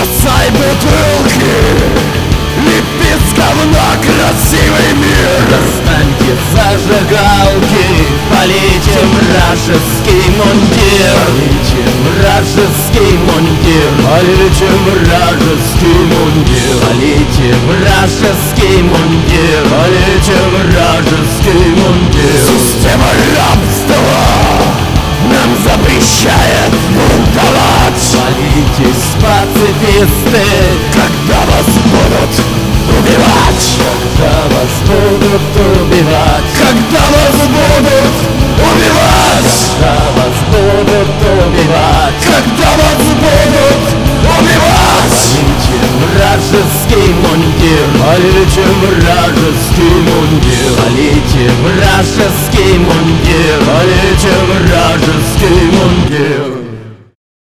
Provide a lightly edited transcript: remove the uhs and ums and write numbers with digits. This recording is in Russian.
Бросай бутылки, лепи с говна красивый мир. Достаньте зажигалки, полейте вражеский мундир. Полейте вражеский мундир. Полейте вражеский мундир. Полейте вражеский мундир. Полейте вражеский мундир. Система рабства нам запрещает бунтовать. Молитесь, пацифисты, Когда вас будут убивать, когда вас будут убивать, когда вас будут убивать, когда вас будут убивать, когда вас будут убивать. полейте вражеский мундир. Полейте вражеский мундир. Полейте вражеский мундир.